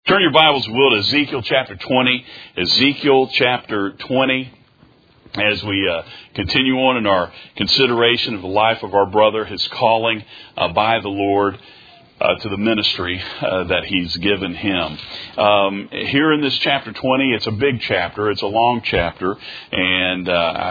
Turn your Bibles, if you will, to Ezekiel chapter 20. Ezekiel chapter 20. As we continue on in our consideration of the life of our brother, his calling by the Lord to the ministry that He's given him. Here in this chapter 20, it's a big chapter. It's a long chapter, and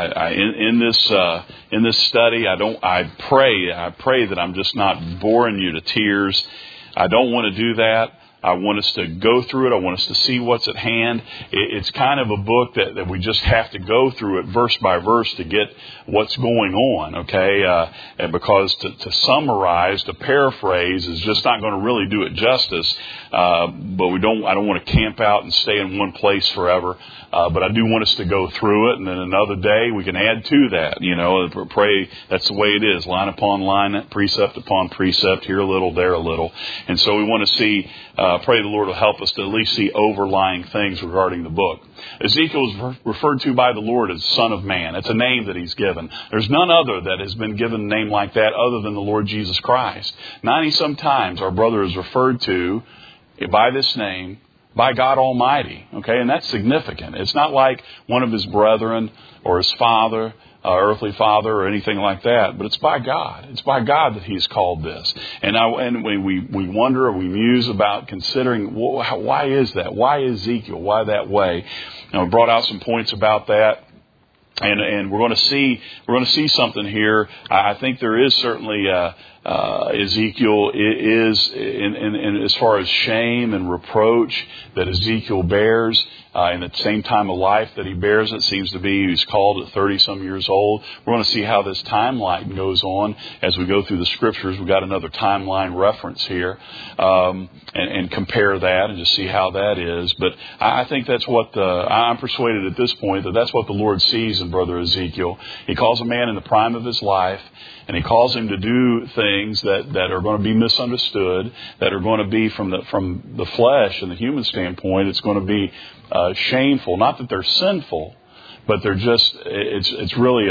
in this study, I pray that I'm just not boring you to tears. I don't want to do that. I want us to go through it. I want us to see what's at hand. It's kind of a book that we just have to go through it verse by verse to get what's going on, okay? And because to summarize, to paraphrase is just not going to really do it justice. But I don't want to camp out and stay in one place forever. But I do want us to go through it, and then another day we can add to that. You know, pray. That's the way it is, line upon line, precept upon precept, here a little, there a little. And so we want to see. Pray the Lord will help us to at least see overlying things regarding the book. Ezekiel is referred to by the Lord as Son of Man. It's a name that He's given. There's none other that has been given a name like that other than the Lord Jesus Christ. 90-some times our brother is referred to by this name by God Almighty. Okay, and that's significant. It's not like one of his brethren or his father, earthly father, or anything like that, but it's by God. It's by God that He's called this. And we wonder or we muse about considering, why is that? Why Ezekiel? Why that way? We brought out some points about that. And we're going to see something here. I think there is certainly Ezekiel is in as far as shame and reproach that Ezekiel bears. And at the same time of life that he bears, it seems to be he's called at 30-some years old. We're going to see how this timeline goes on as we go through the Scriptures. We've got another timeline reference here, and compare that and just see how that is. But I think that's what I'm persuaded at this point that that's what the Lord sees in Brother Ezekiel. He calls a man in the prime of his life, and He calls him to do things that are going to be misunderstood, that are going to be from the flesh and the human standpoint. It's going to be shameful. Not that they're sinful, but they're just. It's really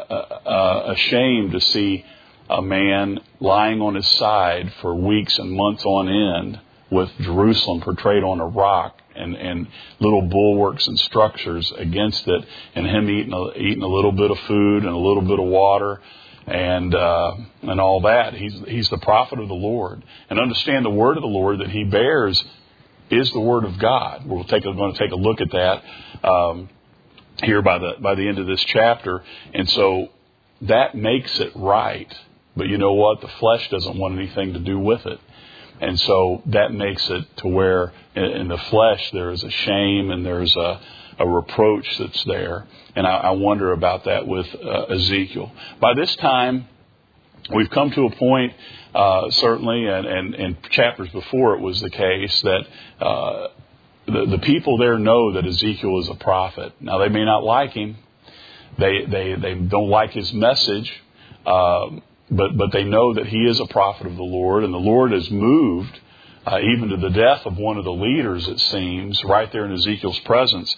a shame to see a man lying on his side for weeks and months on end with Jerusalem portrayed on a rock and little bulwarks and structures against it, and him eating a little bit of food and a little bit of water. And all that. He's the prophet of the Lord. And understand the word of the Lord that he bears is the word of God. We're going to take a look at that here by the end of this chapter. And so that makes it right. But you know what? The flesh doesn't want anything to do with it. And so that makes it to where in the flesh there is a shame and there's a reproach that's there. And I wonder about that with Ezekiel. By this time, we've come to a point, certainly, and in chapters before it was the case, that the people there know that Ezekiel is a prophet. Now, they may not like him. They don't like his message, but they know that he is a prophet of the Lord, and the Lord has moved even to the death of one of the leaders, it seems, right there in Ezekiel's presence,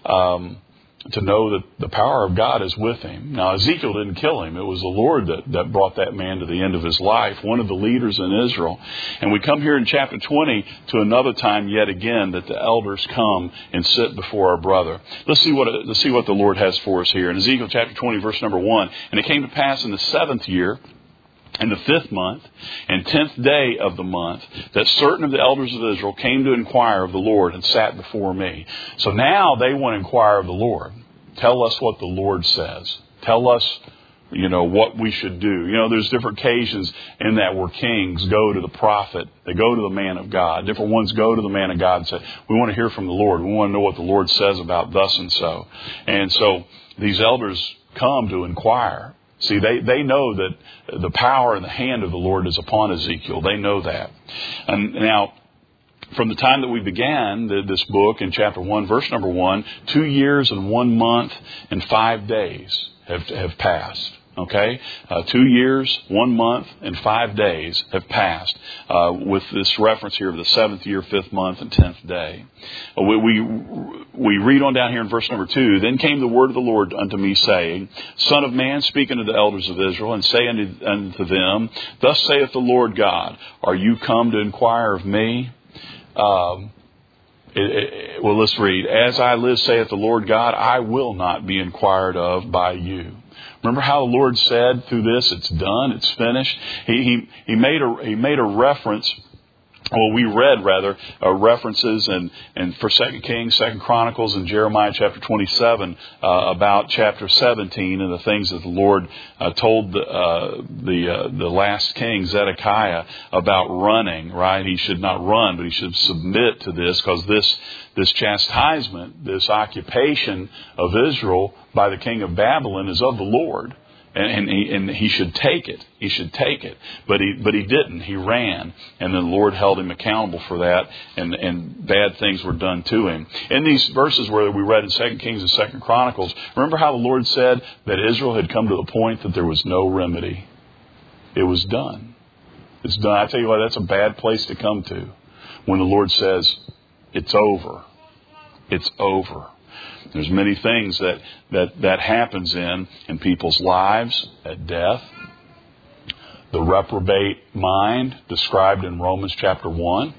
to know that the power of God is with him. Now, Ezekiel didn't kill him. It was the Lord that brought that man to the end of his life, one of the leaders in Israel. And we come here in chapter 20 to another time yet again that the elders come and sit before our brother. Let's see what the Lord has for us here. In Ezekiel chapter 20, verse number 1, "And it came to pass in the 7th year, in the 5th month, and 10th day of the month, that certain of the elders of Israel came to inquire of the Lord and sat before me." So now they want to inquire of the Lord. Tell us what the Lord says. Tell us, what we should do. There's different occasions in that where kings go to the prophet. They go to the man of God. Different ones go to the man of God and say, "We want to hear from the Lord. We want to know what the Lord says about thus and so." And so these elders come to inquire. See, they know that the power and the hand of the Lord is upon Ezekiel. They know that. And now, from the time that we began this book in chapter 1, verse number 1, 2 years and 1 month and 5 days have passed. Okay? 2 years, 1 month, and 5 days have passed with this reference here of the 7th year, 5th month, and 10th day. We read on down here in verse number 2, "Then came the word of the Lord unto me, saying, Son of man, speak unto the elders of Israel, and say unto them, Thus saith the Lord God, Are you come to inquire of me?" Well, let's read. As I live, saith the Lord God, I will not be inquired of by you. Remember how the Lord said through this, it's done, it's finished. He made a reference. Well, we read rather references and for 2 Kings, 2 Chronicles, and Jeremiah chapter 27 about chapter 17 and the things that the Lord told the last king Zedekiah about running. Right, he should not run, but he should submit to this, because this chastisement, this occupation of Israel by the king of Babylon is of the Lord. And he should take it. He should take it. But he didn't. He ran. And then the Lord held him accountable for that. And bad things were done to him. In these verses where we read in 2 Kings and 2 Chronicles, remember how the Lord said that Israel had come to the point that there was no remedy. It was done. It's done. I tell you what, that's a bad place to come to when the Lord says, it's over. It's over. There's many things that happens in people's lives at death. The reprobate mind described in Romans chapter 1.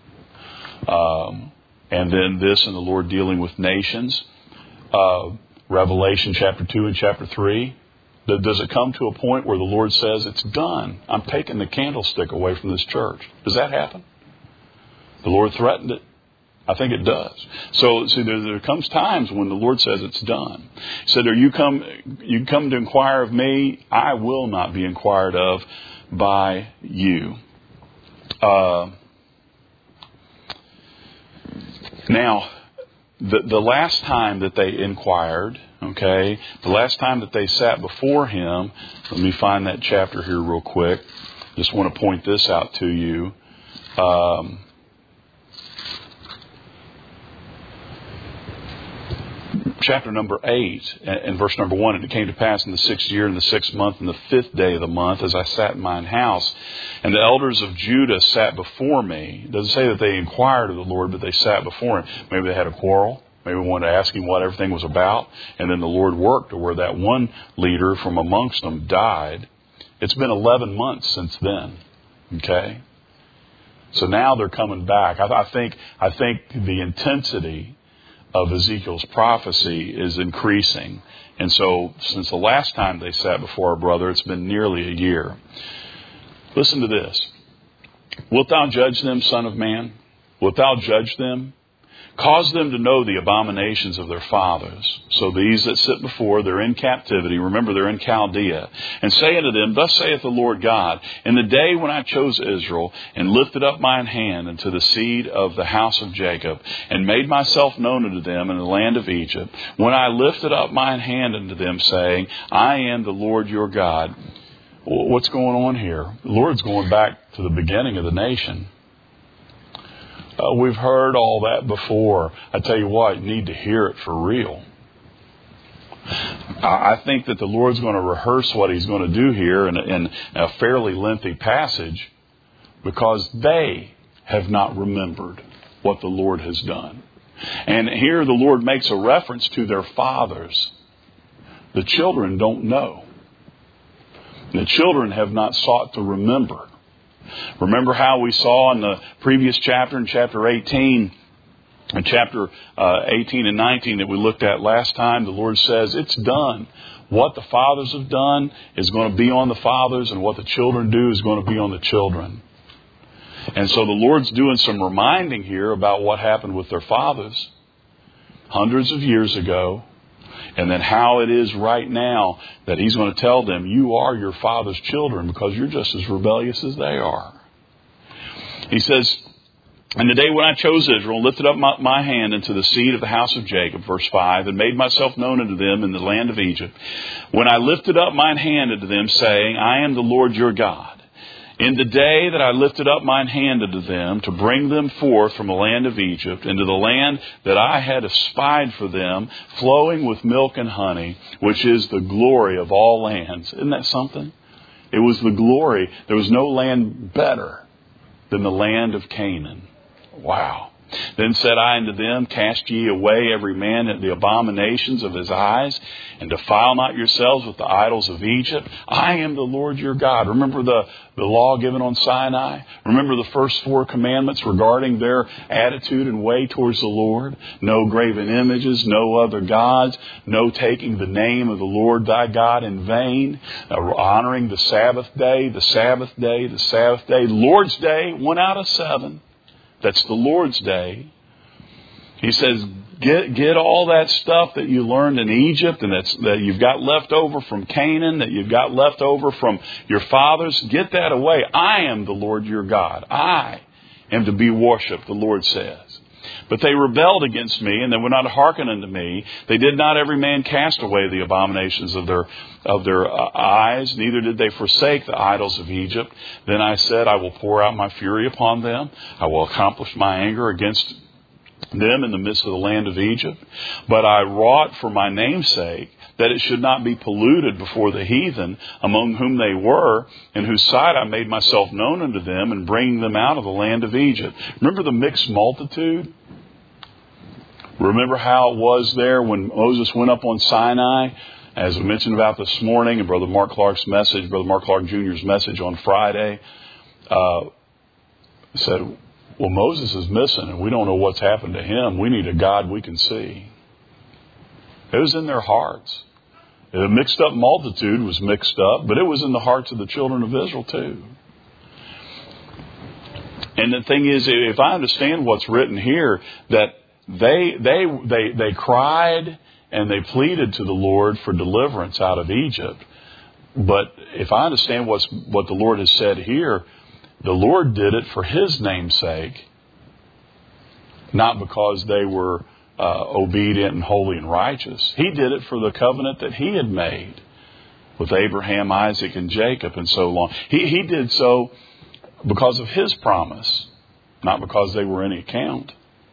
And then this in the Lord dealing with nations. Revelation chapter 2 and chapter 3. Does it come to a point where the Lord says, it's done. I'm taking the candlestick away from this church. Does that happen? The Lord threatened it. I think it does. So see, there comes times when the Lord says it's done. He said, you come to inquire of me, I will not be inquired of by you. Now, the last time that they inquired, okay, the last time that they sat before him, let me find that chapter here real quick. Just want to point this out to you. Chapter number 8 and verse number 1, and it came to pass in the 6th year, in the 6th month, in the 5th day of the month, as I sat in mine house, and the elders of Judah sat before me. It doesn't say that they inquired of the Lord, but they sat before him. Maybe they had a quarrel. Maybe wanted to ask him what everything was about. And then the Lord worked to where that one leader from amongst them died. It's been 11 months since then. Okay? So now they're coming back. I think the intensity of Ezekiel's prophecy is increasing. And so since the last time they sat before our brother, it's been nearly a year. Listen to this. Wilt thou judge them, son of man? Wilt thou judge them? Cause them to know the abominations of their fathers. So these that sit before, they're in captivity. Remember, they're in Chaldea. And say unto them, thus saith the Lord God, in the day when I chose Israel, and lifted up mine hand unto the seed of the house of Jacob, and made myself known unto them in the land of Egypt, when I lifted up mine hand unto them, saying, I am the Lord your God. What's going on here? The Lord's going back to the beginning of the nation. We've heard all that before. I tell you what, you need to hear it for real. I think that the Lord's going to rehearse what He's going to do here in a fairly lengthy passage, because they have not remembered what the Lord has done. And here the Lord makes a reference to their fathers. The children don't know. The children have not sought to remember. Remember how we saw in the previous chapter, in chapter 18, and chapter 18 and 19 that we looked at last time, the Lord says, it's done. What the fathers have done is going to be on the fathers, and what the children do is going to be on the children. And so the Lord's doing some reminding here about what happened with their fathers hundreds of years ago, and then how it is right now that He's going to tell them, you are your father's children because you're just as rebellious as they are. He says, in the day when I chose Israel, and lifted up my hand unto the seed of the house of Jacob, verse 5, and made myself known unto them in the land of Egypt, when I lifted up mine hand unto them, saying, I am the Lord your God. In the day that I lifted up mine hand unto them to bring them forth from the land of Egypt into the land that I had espied for them, flowing with milk and honey, which is the glory of all lands. Isn't that something? It was the glory. There was no land better than the land of Canaan. Wow. Then said I unto them, Cast ye away every man at the abominations of his eyes, and defile not yourselves with the idols of Egypt. I am the Lord your God. Remember the law given on Sinai? Remember the first 4 commandments regarding their attitude and way towards the Lord? No graven images, no other gods, no taking the name of the Lord thy God in vain, honoring the Sabbath day, the Sabbath day, the Sabbath day. Lord's day, 1 out of 7. That's the Lord's day. He says, get all that stuff that you learned in Egypt and that you've got left over from Canaan, that you've got left over from your fathers. Get that away. I am the Lord your God. I am to be worshipped, the Lord says. But they rebelled against me, and they would not hearken unto me. They did not every man cast away the abominations of their eyes, neither did they forsake the idols of Egypt. Then I said, I will pour out my fury upon them. I will accomplish my anger against them in the midst of the land of Egypt. But I wrought for my name's sake, that it should not be polluted before the heathen among whom they were, in whose sight I made myself known unto them, and bringing them out of the land of Egypt. Remember the mixed multitude? Remember how it was there when Moses went up on Sinai, as we mentioned about this morning, and Brother Mark Clark's message, Brother Mark Clark Jr.'s message on Friday, said, well, Moses is missing, and we don't know what's happened to him. We need a God we can see. It was in their hearts. The mixed up multitude was mixed up, but it was in the hearts of the children of Israel too. And the thing is, if I understand what's written here, that they cried and they pleaded to the Lord for deliverance out of Egypt. But if I understand what the Lord has said here, the Lord did it for His name's sake, not because they were obedient and holy and righteous. He did it for the covenant that He had made with Abraham, Isaac, and Jacob, and so on. He did so because of His promise, not because they were any account.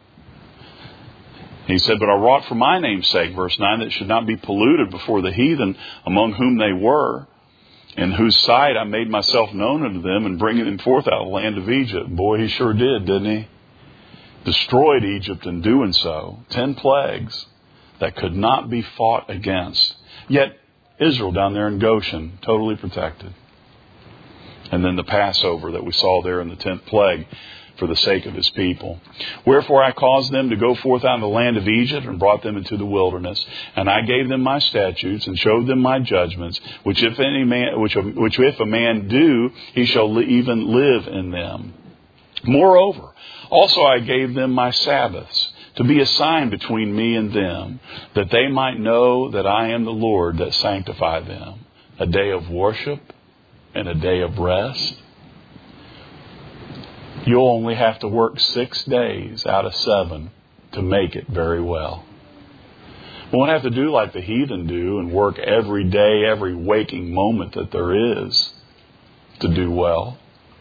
He said, but I wrought for my name's sake, verse 9, that it should not be polluted before the heathen among whom they were, in whose sight I made myself known unto them, and bringing them forth out of the land of Egypt. Boy, He sure did, didn't He? Destroyed Egypt in doing so. 10 plagues that could not be fought against. Yet Israel down there in Goshen, totally protected. And then the Passover that we saw there in the 10th plague, for the sake of His people. Wherefore I caused them to go forth out of the land of Egypt, and brought them into the wilderness. And I gave them my statutes, and showed them my judgments, which if a man do, he shall even live in them. Moreover, also I gave them my Sabbaths, to be a sign between me and them, that they might know that I am the Lord that sanctify them. A day of worship and a day of rest. You'll only have to work 6 days out of 7 to make it very well. We won't have to do like the heathen do and work every day, every waking moment that there is to do well.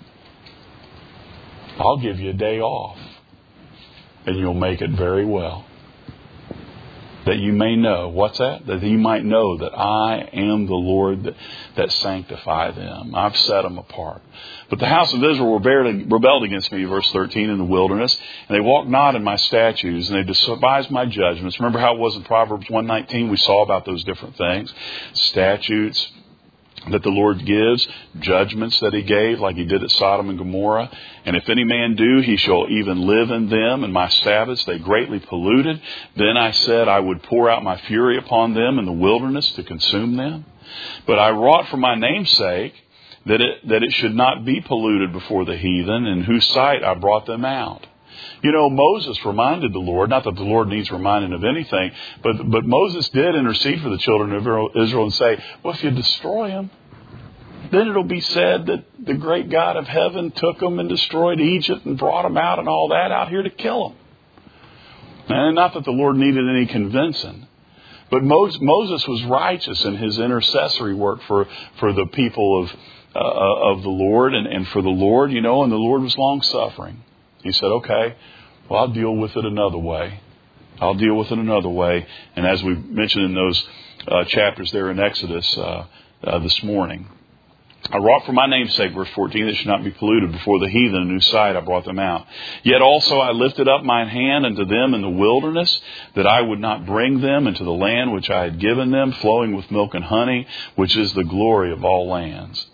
I'll give you a day off, and you'll make it very well. That you may know. What's that? That you might know that I am the Lord that sanctify them. I've set them apart. But the house of Israel rebelled against me, verse 13, in the wilderness. And they walked not in my statutes, and they despised my judgments. Remember how it was in Proverbs 1:19? We saw about those different things. Statutes that the Lord gives, judgments that He gave, like He did at Sodom and Gomorrah. And if any man do, he shall even live in them. And my Sabbaths they greatly polluted. Then I said I would pour out my fury upon them in the wilderness to consume them. But I wrought for my name's sake that it should not be polluted before the heathen, in whose sight I brought them out. You know, Moses reminded the Lord, not that the Lord needs reminding of anything, but Moses did intercede for the children of Israel and say, well, if you destroy them, then it'll be said that the great God of heaven took them and destroyed Egypt and brought them out and all that out here to kill them. And not that the Lord needed any convincing, but Moses was righteous in his intercessory work for the people of the Lord and for the Lord, you know, and the Lord was long-suffering. He said, okay, well, I'll deal with it another way. I'll deal with it another way. And as we mentioned in those chapters there in Exodus this morning, I wrought for my name's sake, verse 14, they should not be polluted before the heathen in whose sight I brought them out. Yet also I lifted up mine hand unto them in the wilderness, that I would not bring them into the land which I had given them, flowing with milk and honey, which is the glory of all lands.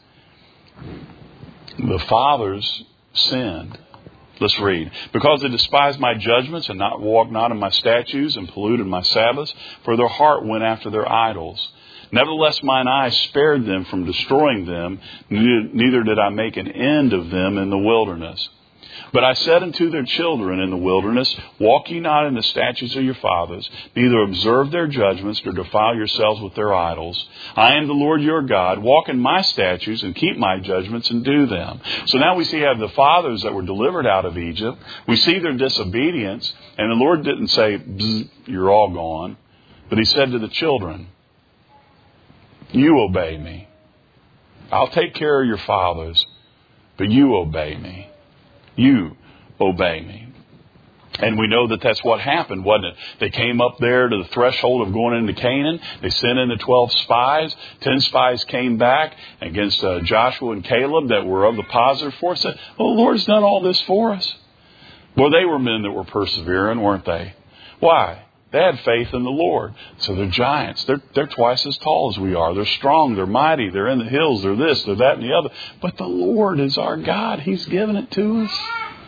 The fathers sinned. Let's read. Because they despised my judgments and walked not in my statutes and polluted my Sabbaths, for their heart went after their idols. Nevertheless, mine eye spared them from destroying them, neither did I make an end of them in the wilderness. But I said unto their children in the wilderness, walk ye not in the statutes of your fathers, neither observe their judgments, nor defile yourselves with their idols. I am the Lord your God. Walk in my statutes and keep my judgments and do them. So now we see have the fathers that were delivered out of Egypt. We see their disobedience, and the Lord didn't say, you're all gone. But he said to the children, you obey me. I'll take care of your fathers, but you obey me. You obey me. And we know that that's what happened, wasn't it? They came up there to the threshold of going into Canaan. They sent in the 12 spies. 10 spies came back against Joshua and Caleb that were of the positive force. Said, well, the Lord's done all this for us. Well, they were men that were persevering, weren't they? Why? They had faith in the Lord. So they're giants. They're twice as tall as we are. They're strong. They're mighty. They're in the hills. They're this, they're that, and the other. But the Lord is our God. He's given it to us.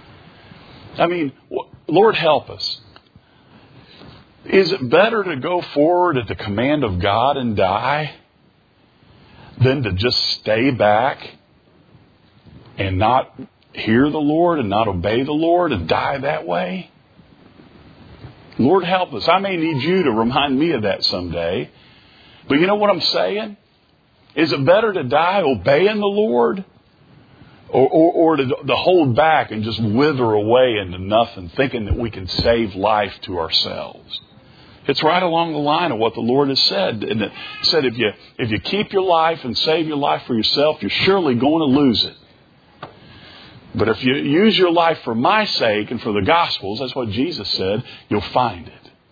I mean, Lord, help us. Is it better to go forward at the command of God and die than to just stay back and not hear the Lord and not obey the Lord and die that way? Lord, help us. I may need you to remind me of that someday. But you know what I'm saying? Is it better to die obeying the Lord or to hold back and just wither away into nothing, thinking that we can save life to ourselves? It's right along the line of what the Lord has said. And it said if you keep your life and save your life for yourself, you're surely going to lose it. But if you use your life for my sake and for the Gospels, that's what Jesus said, you'll find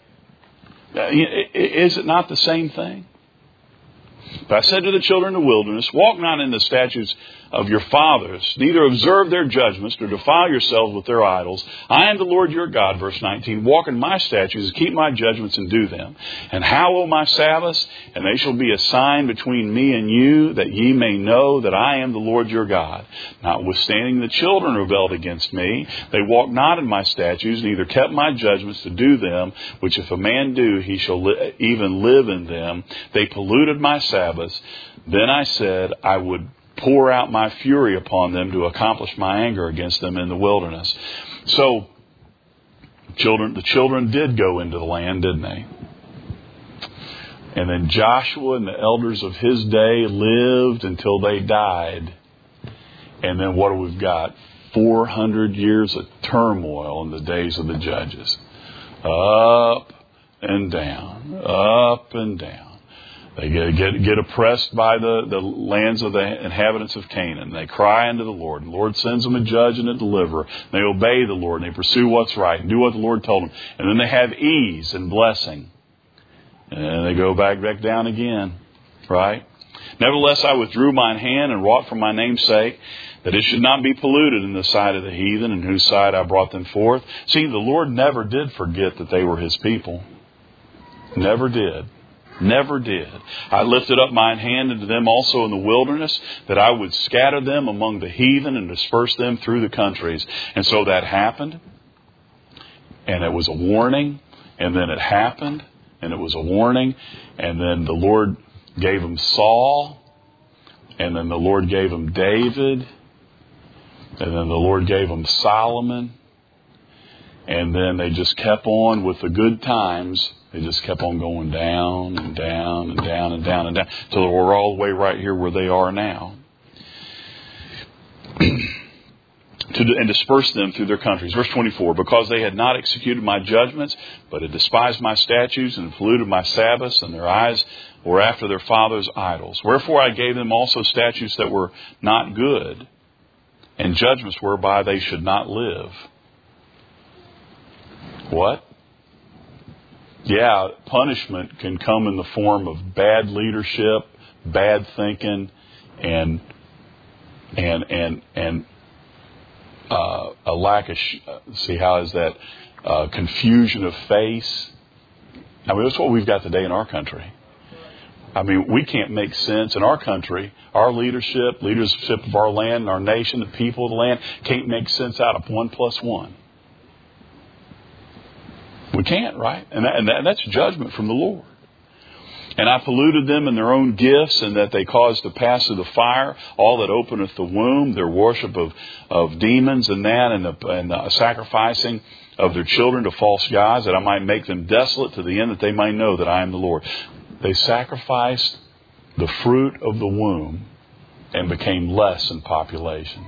it. Is it not the same thing? But I said to the children in the wilderness, walk not in the statutes of your fathers, neither observe their judgments, nor defile yourselves with their idols. I am the Lord your God, verse 19. Walk in my statutes, keep my judgments, and do them. And hallow my Sabbaths, and they shall be a sign between me and you, that ye may know that I am the Lord your God. Notwithstanding the children rebelled against me, they walked not in my statutes, neither kept my judgments to do them, which if a man do, he shall even live in them. They polluted my Sabbaths. Then I said, I would pour out my fury upon them to accomplish my anger against them in the wilderness. So, the children did go into the land, didn't they? And then Joshua and the elders of his day lived until they died. And then what do we've got? 400 years of turmoil in the days of the judges. Up and down, up and down. They get oppressed by the lands of the inhabitants of Canaan. They cry unto the Lord. The Lord sends them a judge and a deliverer. They obey the Lord and they pursue what's right and do what the Lord told them. And then they have ease and blessing. And they go back down again. Right? Nevertheless, I withdrew mine hand and wrought for my name's sake, that it should not be polluted in the sight of the heathen, in whose sight I brought them forth. See, the Lord never did forget that they were His people. Never did. Never did. I lifted up mine hand unto them also in the wilderness, that I would scatter them among the heathen and disperse them through the countries. And so that happened. And it was a warning. And then it happened. And it was a warning. And then the Lord gave them Saul. And then the Lord gave them David. And then the Lord gave them Solomon. And then they just kept on with the good times. They just kept on going down and down and down and down and down until they were all the way right here where they are now. And disperse them through their countries. Verse 24, because they had not executed my judgments, but had despised my statutes and polluted my Sabbaths, and their eyes were after their fathers' idols. Wherefore I gave them also statutes that were not good, and judgments whereby they should not live. What? Yeah, punishment can come in the form of bad leadership, bad thinking, and and a lack of, see, how is that, confusion of face. I mean, that's what we've got today in our country. I mean, we can't make sense in our country. Our leadership of our land, our nation, the people of the land, can't make sense out of 1 + 1. We can't, right? And that's judgment from the Lord. And I polluted them in their own gifts, and that they caused to pass through the fire all that openeth the womb, their worship of demons and that, and the sacrificing of their children to false gods, that I might make them desolate to the end that they might know that I am the Lord. They sacrificed the fruit of the womb and became less in population.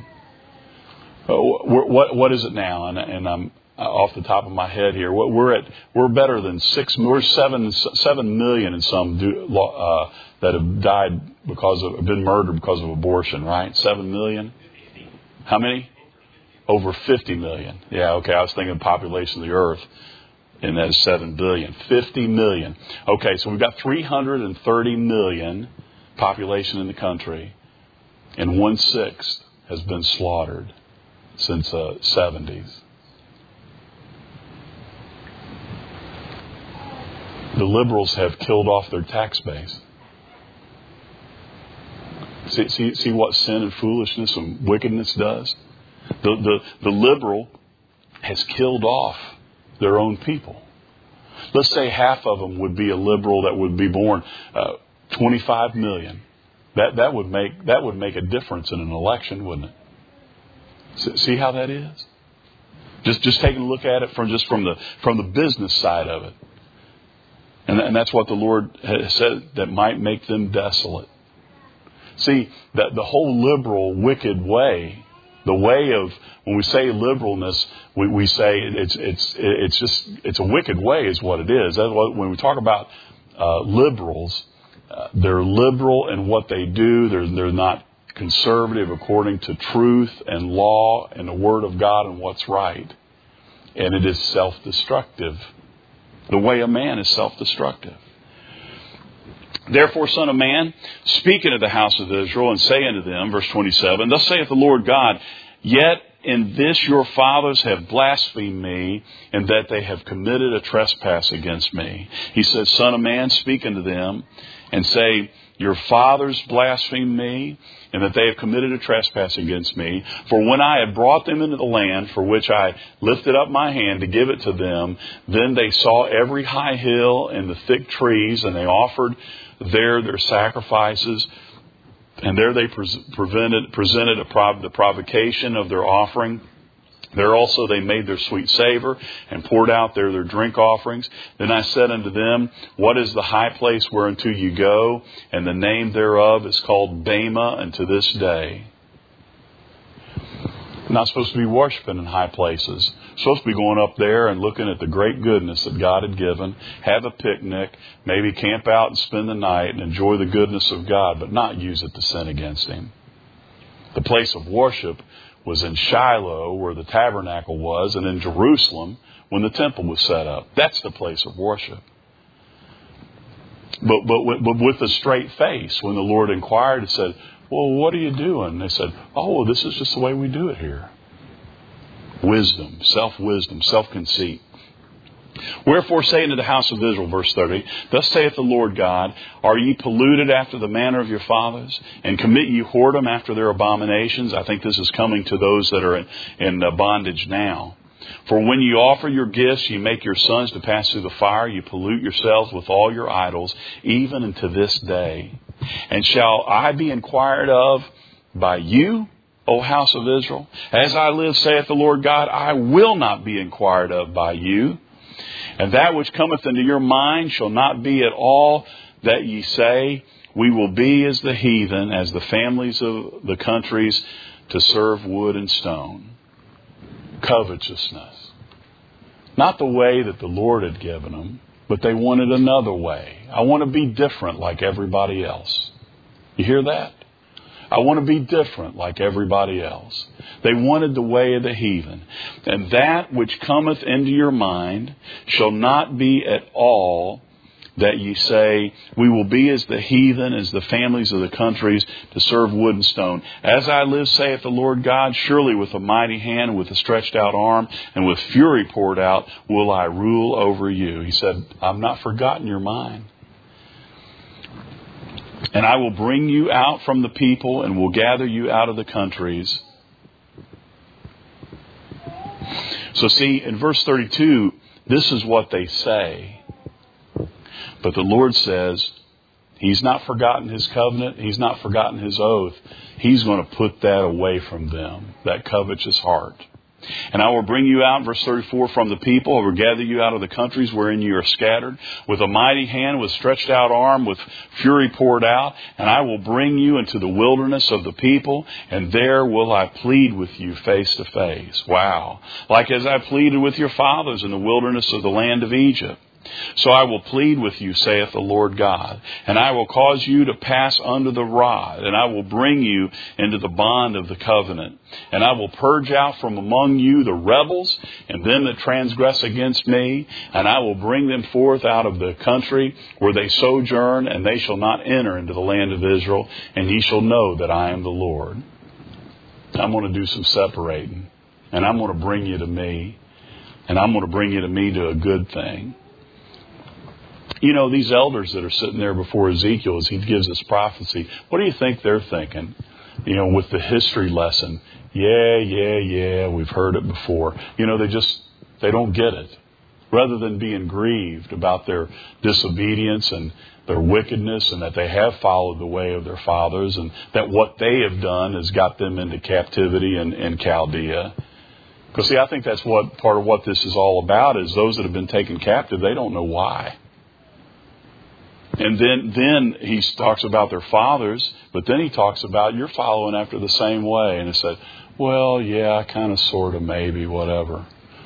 What is it now? And I'm off the top of my head here. We're better than 6. We're 7 million in some that have died been murdered because of abortion. Right? 7 million. How many? Over 50 million. Yeah. Okay. I was thinking the population of the earth, and that is 7 billion. 50 million. Okay. So we've got 330 million population in the country, and 1/6 has been slaughtered since the 70s. The liberals have killed off their tax base. See what sin and foolishness and wickedness does? The liberal has killed off their own people. Let's say half of them would be a liberal that would be born, 25 million. That would make a difference in an election, wouldn't it? See how that is? Just taking a look at it from the business side of it. And that's what the Lord has said, that might make them desolate. See, that the whole liberal, wicked way, the way of, when we say liberalness, we say it's a wicked way is what it is. That's what, when we talk about liberals, they're liberal in what they do. They're not conservative according to truth and law and the Word of God and what's right. And it is self-destructive. The way of man is self-destructive. Therefore, Son of Man, speak unto the house of Israel, and say unto them, verse 27, Thus saith the Lord God, Yet in this your fathers have blasphemed me, and that they have committed a trespass against me. He says, Son of man, speak unto them, and say, Your fathers blasphemed me, and that they have committed a trespass against me. For when I had brought them into the land for which I lifted up my hand to give it to them, then they saw every high hill and the thick trees, and they offered there their sacrifices. And there they presented the provocation of their offering. There also they made their sweet savor and poured out there their drink offerings. Then I said unto them, What is the high place whereunto you go? And the name thereof is called Bema unto this day. We're not supposed to be worshiping in high places. We're supposed to be going up there and looking at the great goodness that God had given, have a picnic, maybe camp out and spend the night and enjoy the goodness of God, but not use it to sin against Him. The place of worship was in Shiloh, where the tabernacle was, and in Jerusalem, when the temple was set up. That's the place of worship. But with a straight face, when the Lord inquired and said, Well, what are you doing? They said, Oh, this is just the way we do it here. Wisdom, self-conceit. Wherefore say unto the house of Israel, verse 30, Thus saith the Lord God, Are ye polluted after the manner of your fathers, and commit ye whoredom after their abominations? I think this is coming to those that are in bondage now. For when ye offer your gifts, ye make your sons to pass through the fire, ye pollute yourselves with all your idols, even unto this day. And shall I be inquired of by you, O house of Israel? As I live, saith the Lord God, I will not be inquired of by you. And that which cometh into your mind shall not be at all that ye say, We will be as the heathen, as the families of the countries, to serve wood and stone. Covetousness. Not the way that the Lord had given them, but they wanted another way. I want to be different like everybody else. You hear that? I want to be different like everybody else. They wanted the way of the heathen. And that which cometh into your mind shall not be at all that ye say, we will be as the heathen, as the families of the countries, to serve wood and stone. As I live, saith the Lord God, surely with a mighty hand, and with a stretched out arm, and with fury poured out, will I rule over you. He said, I've not forgotten your mind. And I will bring you out from the people, and will gather you out of the countries. So see, in verse 32, this is what they say. But the Lord says, He's not forgotten His covenant. He's not forgotten His oath. He's going to put that away from them, that covetous heart. And I will bring you out, verse 34, from the people. I will gather you out of the countries wherein you are scattered, with a mighty hand, with stretched out arm, with fury poured out. And I will bring you into the wilderness of the people, and there will I plead with you face to face. Wow. Like as I pleaded with your fathers in the wilderness of the land of Egypt. So I will plead with you, saith the Lord God, and I will cause you to pass under the rod, and I will bring you into the bond of the covenant. And I will purge out from among you the rebels and them that transgress against me, and I will bring them forth out of the country where they sojourn, and they shall not enter into the land of Israel, and ye shall know that I am the Lord. I'm going to do some separating, and I'm going to bring you to me, and I'm going to bring you to me to a good thing. You know, these elders that are sitting there before Ezekiel as he gives this prophecy, what do you think they're thinking? You know, with the history lesson. Yeah, we've heard it before. You know, they don't get it. Rather than being grieved about their disobedience and their wickedness, and that they have followed the way of their fathers, and that what they have done has got them into captivity in Chaldea. Because, see, I think that's what part of what this is all about, is those that have been taken captive, they don't know why. And then he talks about their fathers, but then he talks about you're following after the same way. And he said, well, yeah, kind of, sort of, maybe, whatever.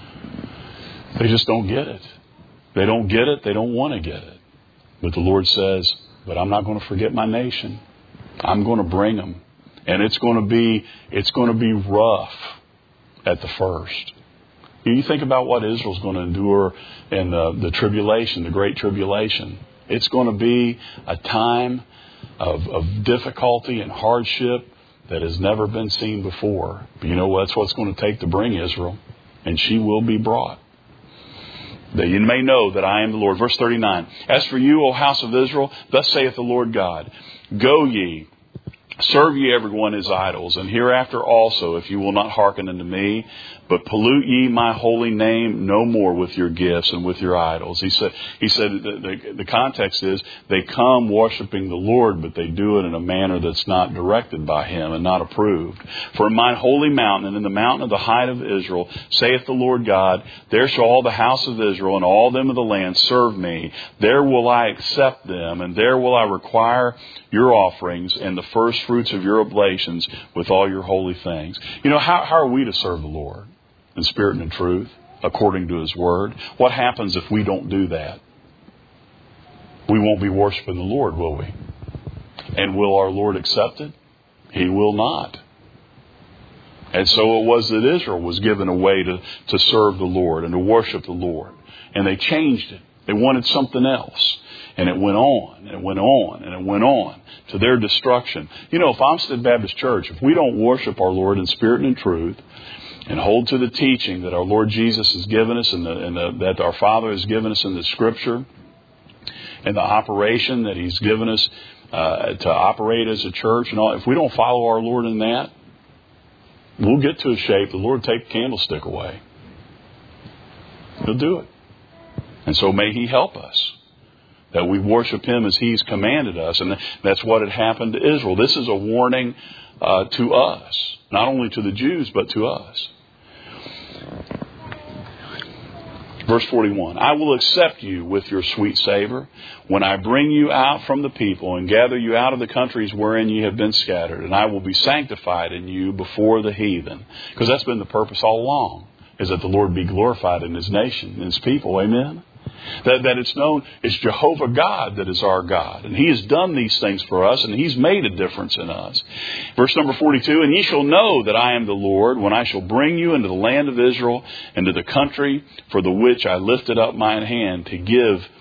They just don't get it. They don't get it. They don't want to get it. But the Lord says, but I'm not going to forget my nation. I'm going to bring them. And it's going to be rough at the first. You think about what Israel's going to endure in the tribulation, the great tribulation. It's going to be a time of difficulty and hardship that has never been seen before. But you know, that's what it's going to take to bring Israel. And she will be brought. That you may know that I am the Lord. Verse 39. As for you, O house of Israel, thus saith the Lord God, go ye, serve ye every one his idols, and hereafter also, if you will not hearken unto me, but pollute ye my holy name no more with your gifts and with your idols. He said the context is they come worshiping the Lord, but they do it in a manner that's not directed by Him and not approved. For in mine holy mountain, and in the mountain of the height of Israel, saith the Lord God, there shall all the house of Israel and all them of the land serve me. There will I accept them, and there will I require your offerings and the first fruits of your oblations with all your holy things. You know, how are we to serve the Lord? In spirit and in truth, according to His Word. What happens if we don't do that? We won't be worshiping the Lord, will we? And will our Lord accept it? He will not. And so it was that Israel was given a way to serve the Lord and to worship the Lord. And they changed it. They wanted something else. And it went on, and it went on, and it went on to their destruction. You know, if Olmsted Baptist Church, if we don't worship our Lord in spirit and in truth, and hold to the teaching that our Lord Jesus has given us and that our Father has given us in the Scripture, and the operation that He's given us to operate as a church, and all, if we don't follow our Lord in that, we'll get to a shape the Lord take the candlestick away. He'll do it. And so may He help us, that we worship Him as He's commanded us. And that's what had happened to Israel. This is a warning to us, not only to the Jews, but to us. Verse 41, I will accept you with your sweet savor when I bring you out from the people and gather you out of the countries wherein ye have been scattered. And I will be sanctified in you before the heathen. Because that's been the purpose all along, is that the Lord be glorified in His nation, in His people. Amen? That it's known it's Jehovah God that is our God. And He has done these things for us, and He's made a difference in us. Verse number 42, and ye shall know that I am the Lord when I shall bring you into the land of Israel and to the country for the which I lifted up mine hand to give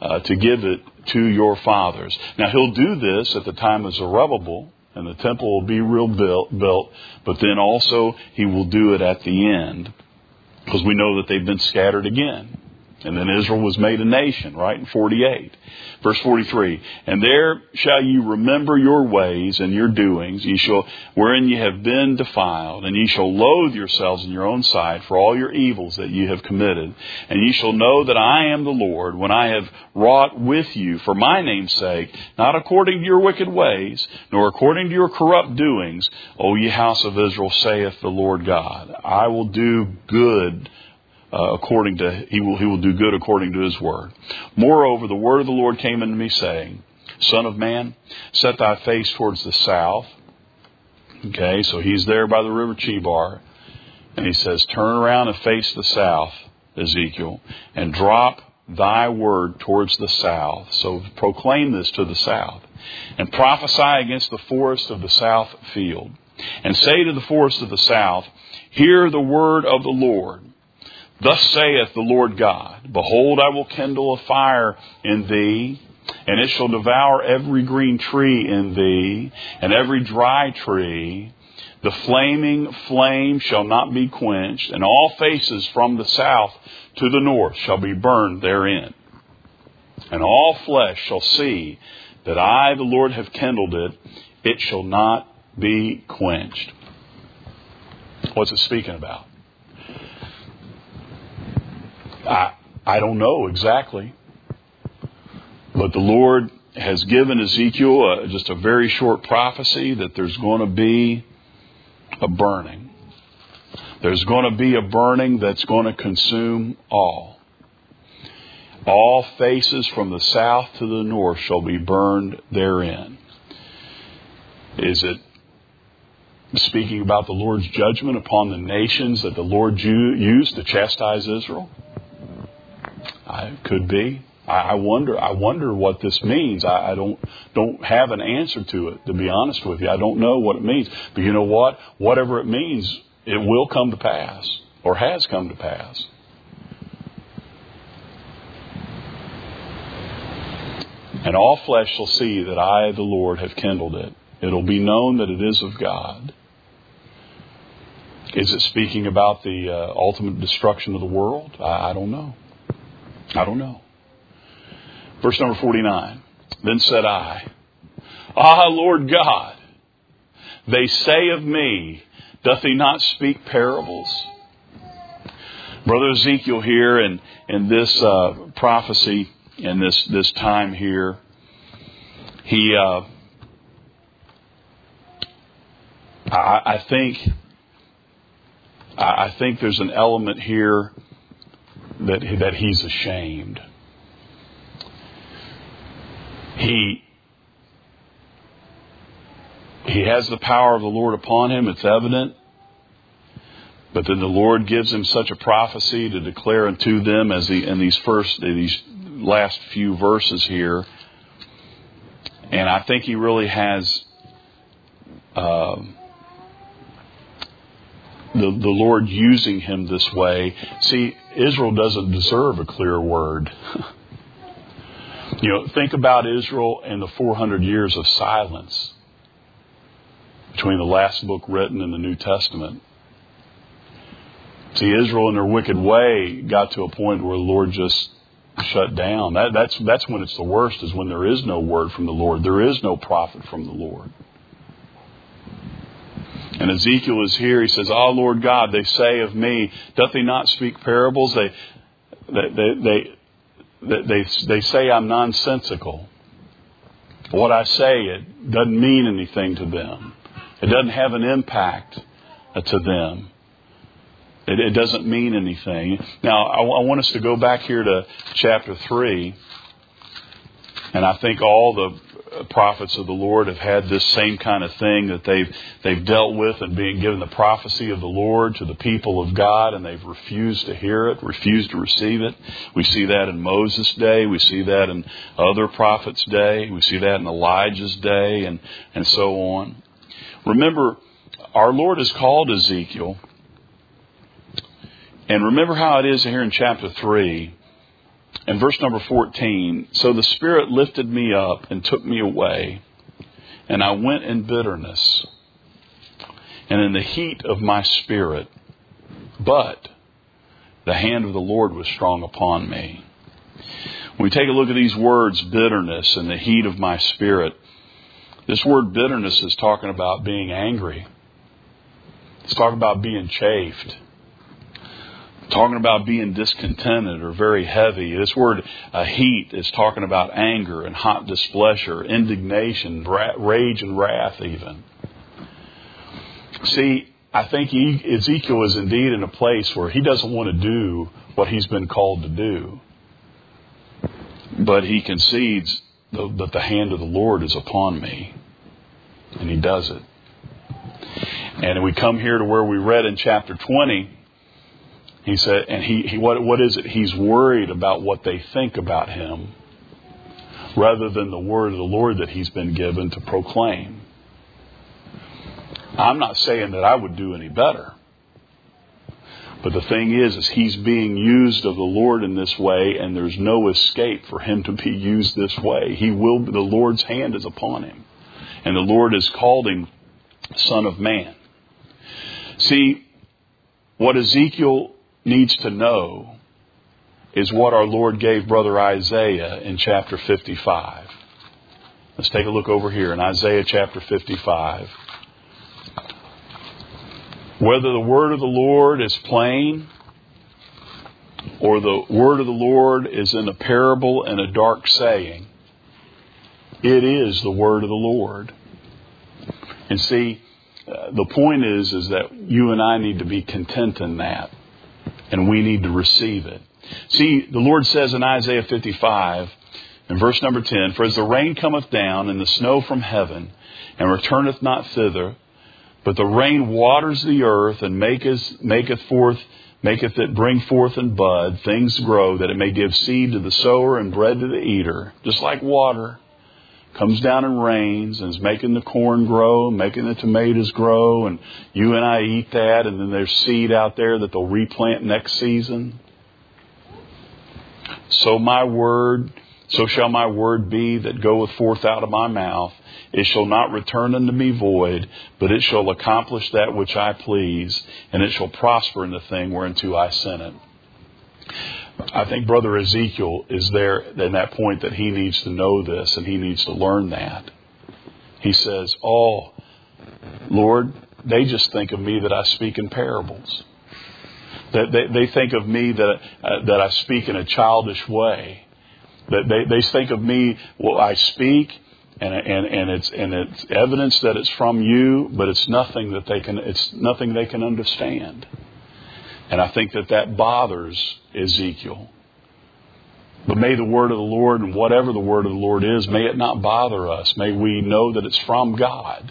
to give it to your fathers. Now, He'll do this at the time of Zerubbabel, and the temple will be built, but then also He will do it at the end, because we know that they've been scattered again. And then Israel was made a nation, right, in 48. Verse 43, and there shall you remember your ways and your doings, wherein ye have been defiled, and ye shall loathe yourselves in your own sight for all your evils that ye have committed. And ye shall know that I am the Lord, when I have wrought with you for my name's sake, not according to your wicked ways, nor according to your corrupt doings, O ye house of Israel, saith the Lord God. I will do good He will do good according to His word. Moreover, the word of the Lord came unto me, saying, Son of man, set thy face towards the south. Okay, so He's there by the river Chebar. And He says, turn around and face the south, Ezekiel, and drop thy word towards the south. So proclaim this to the south. And prophesy against the forest of the south field. And say to the forest of the south, hear the word of the Lord. Thus saith the Lord God, behold, I will kindle a fire in thee, and it shall devour every green tree in thee, and every dry tree. The flaming flame shall not be quenched, and all faces from the south to the north shall be burned therein. And all flesh shall see that I, the Lord, have kindled it. It shall not be quenched. What's it speaking about? I don't know exactly. But the Lord has given Ezekiel just a very short prophecy that there's going to be a burning. There's going to be a burning that's going to consume all. All faces from the south to the north shall be burned therein. Is it speaking about the Lord's judgment upon the nations that the Lord used to chastise Israel? It could be. I wonder what this means. I don't have an answer to it, to be honest with you. I don't know what it means. But you know what? Whatever it means, it will come to pass, or has come to pass. And all flesh shall see that I, the Lord, have kindled it. It'll be known that it is of God. Is it speaking about the ultimate destruction of the world? I don't know. I don't know. Verse number 49. Then said I, Ah, Lord God, they say of me, doth He not speak parables? Brother Ezekiel here in this prophecy, in this time here, he, I think there's an element here that he's ashamed. He has the power of the Lord upon him, it's evident. But then the Lord gives him such a prophecy to declare unto them as in these last few verses here. And I think he really has the Lord using him this way. See, Israel doesn't deserve a clear word. Think about Israel and the 400 years of silence between the last book written and the New Testament. See, Israel in their wicked way got to a point where the Lord just shut down. That's when it's the worst, is when there is no word from the Lord. There is no prophet from the Lord. And Ezekiel is here. He says, Ah, Lord God, they say of me, doth He not speak parables? They say I'm nonsensical. What I say, it doesn't mean anything to them. It doesn't have an impact to them. It doesn't mean anything. Now, I want us to go back here to chapter 3. And I think all the prophets of the Lord have had this same kind of thing that they've dealt with, and being given the prophecy of the Lord to the people of God, and they've refused to hear it, refused to receive it. We see that in Moses' day. We see that in other prophets' day. We see that in Elijah's day, and so on. Remember, our Lord has called Ezekiel. And remember how it is here in chapter 3. in verse number 14, so the Spirit lifted me up and took me away, and I went in bitterness and in the heat of my spirit. But the hand of the Lord was strong upon me. When we take a look at these words, bitterness and the heat of my spirit, this word bitterness is talking about being angry. It's talking about being chafed. Talking about being discontented or very heavy. This word heat is talking about anger and hot displeasure, indignation, rage and wrath even. See, I think Ezekiel is indeed in a place where he doesn't want to do what he's been called to do. But he concedes that the hand of the Lord is upon me. And he does it. And we come here to where we read in chapter 20. He said, and what is it? He's worried about what they think about him rather than the word of the Lord that he's been given to proclaim. I'm not saying that I would do any better. But the thing is he's being used of the Lord in this way, and there's no escape for him to be used this way. The Lord's hand is upon him. And the Lord has called him Son of Man. See, what Ezekiel needs to know is what our Lord gave Brother Isaiah in chapter 55. Let's take a look over here in Isaiah chapter 55. Whether the word of the Lord is plain or the word of the Lord is in a parable and a dark saying, it is the word of the Lord. And see, the point is that you and I need to be content in that. And we need to receive it. See, the Lord says in Isaiah 55, in verse number 10, for as the rain cometh down and the snow from heaven, and returneth not thither, but the rain waters the earth and maketh it bring forth and bud, things grow, that it may give seed to the sower and bread to the eater. Just like water comes down and rains and is making the corn grow, making the tomatoes grow, and you and I eat that, and then there's seed out there that they'll replant next season. So shall my word be that goeth forth out of my mouth. It shall not return unto me void, but it shall accomplish that which I please, and it shall prosper in the thing whereunto I sent it. I think Brother Ezekiel is there in that point that he needs to know this and he needs to learn that. He says, oh, Lord, they just think of me that I speak in parables. That they think of me that I speak in a childish way. That they think of me, well, I speak and it's evidence that it's from you, but it's nothing they can understand. And I think that bothers Ezekiel. But may the word of the Lord, and whatever the word of the Lord is, may it not bother us. May we know that it's from God.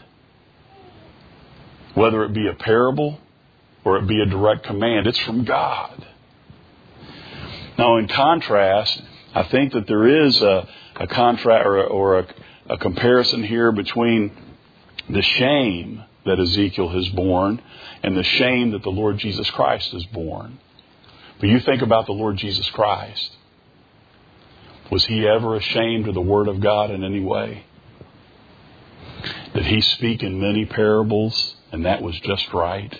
Whether it be a parable or it be a direct command, it's from God. Now, in contrast, I think that there is a contrast or a comparison here between the shame that Ezekiel has borne and the shame that the Lord Jesus Christ has borne. But you think about the Lord Jesus Christ. Was he ever ashamed of the Word of God in any way? Did he speak in many parables and that was just right?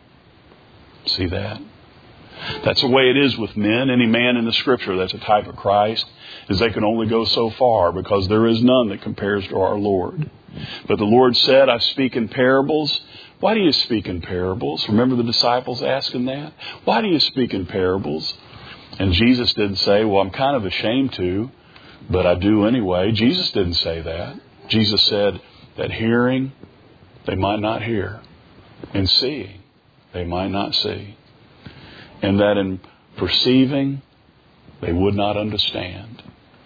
See that? That's the way it is with men. Any man in the Scripture that's a type of Christ is they can only go so far because there is none that compares to our Lord. But the Lord said, I speak in parables. Why do you speak in parables? Remember the disciples asking that? Why do you speak in parables? And Jesus didn't say, well, I'm kind of ashamed to, but I do anyway. Jesus didn't say that. Jesus said that hearing, they might not hear. And seeing, they might not see. And that in perceiving, they would not understand.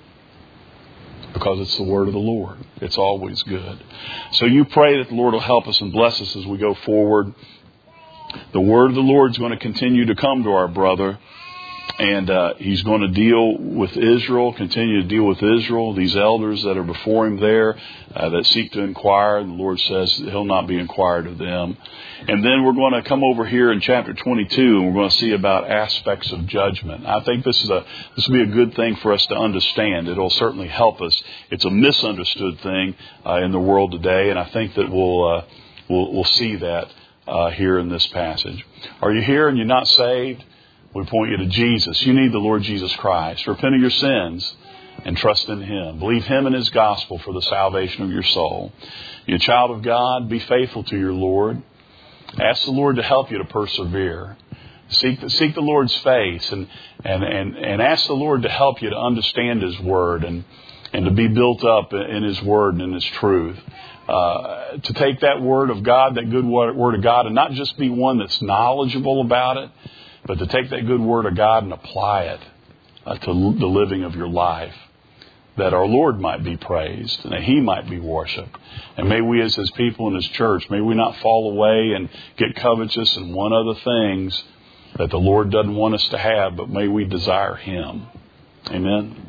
Because it's the word of the Lord. It's always good. So you pray that the Lord will help us and bless us as we go forward. The word of the Lord is going to continue to come to our brother. And He's going to deal with Israel, continue to deal with Israel, these elders that are before Him there that seek to inquire. And the Lord says that He'll not be inquired of them. And then we're going to come over here in chapter 22, and we're going to see about aspects of judgment. I think this will be a good thing for us to understand. It'll certainly help us. It's a misunderstood thing in the world today, and I think that we'll see that here in this passage. Are you here and you're not saved? We point you to Jesus. You need the Lord Jesus Christ. Repent of your sins and trust in Him. Believe Him and His gospel for the salvation of your soul. You're a child of God. Be faithful to your Lord. Ask the Lord to help you to persevere. Seek the Lord's face and ask the Lord to help you to understand His Word and to be built up in His Word and in His truth. To take that Word of God, that good Word of God, and not just be one that's knowledgeable about it, but to take that good Word of God and apply it to the living of your life, that our Lord might be praised and that He might be worshipped. And may we as His people in His church, may we not fall away and get covetous and want other things that the Lord doesn't want us to have, but may we desire Him. Amen.